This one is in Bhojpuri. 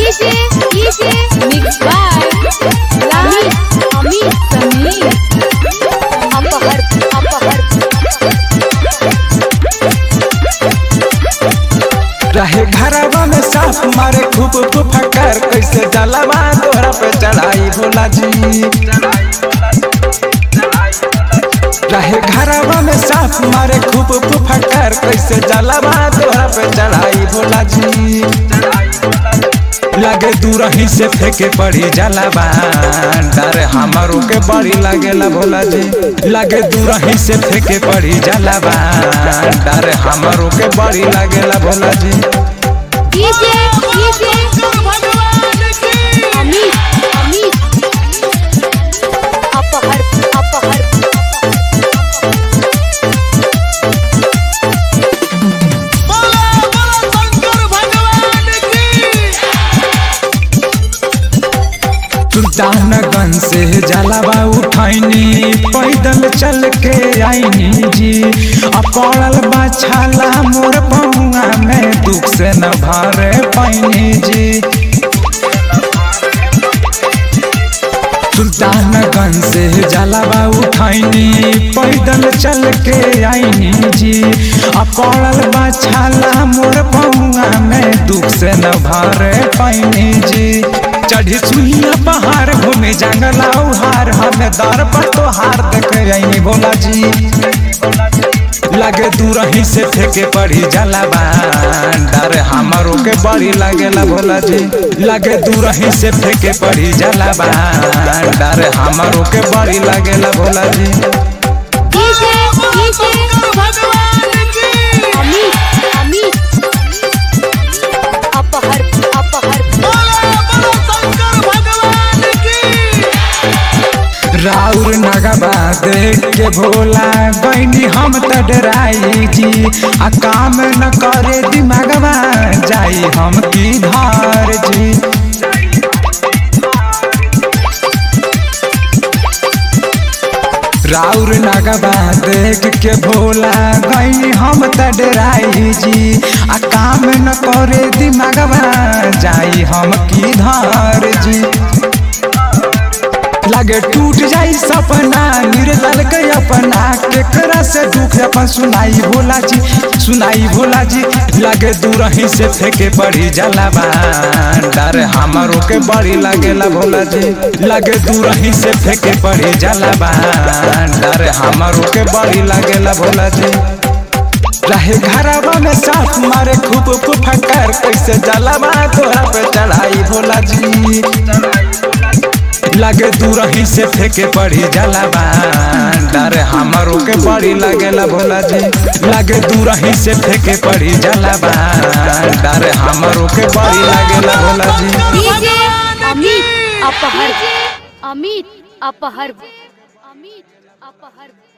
Mixed by Amit Sameer. रहे घरवा में साफ मारे खूब फकर कैसे जलवा तोहरा पे चढ़ाई भोला जी। रहे घरवा में साफ मारे खूब फकर कैसे जलवा तोहरा पे चढ़ाई भोला जी। लगे दूर ही से फेंके पड़ी जलवा डर हमारो के बड़ी लगेला भोला जी। लगे दूर ही से फेंके पड़ी जलवा डर हमारो के बड़ी लगेला भोला जी। सुल्तानगंज से जलावा उठैनी पैदल चल के आईनी जी। अब पड़ल बा छाला मोर पहुआ में दुख से न भरे पैनी जी। सुल्तानगंज से जलावा उठैनी पैदल चल के आईनी जी। अब पड़ल बा छाला मोर पहुआ में दुख से न भरे पैनी जी। चढ़ी सुइया पहाड़ घूमे जंगल हार हमें दर पर तो हार देख आईनी भोला जी। लगे दूर ही से फेंके पड़ी जलवा डर हमारो के बड़ी लगेला भोला जी। लगे दूर ही से फेंके पड़ी जलवा डर हमारो के बड़ी लगेला भोला जी। राउर नगबा देख के भोला गईनी हम त डराई जी। आ काम न करे दिमागवा जाई हम की धार जी। राउर नगबा देख के भोला गईनी हम त डराई जी। आ काम न करे दिमागवा जाई हम की धार जी। लगे टूट जाई सपना निर्दल के अपना केकरा से दुख अपन सुनाई भोला जी सुनाई भोला जी। लगे दूर ही से फेंके पड़ी जलवा डर हमारो के बड़ी लगेला भोला जी। लगे दूर ही से फेंके पड़ी जलवा डर हमारो के बड़ी लगेला भोला जी। रहे घरवा में साफ मारे खूब फकर कैसे जलवा तोहरा पे चढ़ाई भोला जी। लगे दूर ही से फेंके पड़ी जलवा डर हमारो के बड़ी लगेला भोला जी। लगे दूर ही से फेंके पड़ी जलवा डर हमारो के बड़ी लगेला भोला जी। अमित अपहर।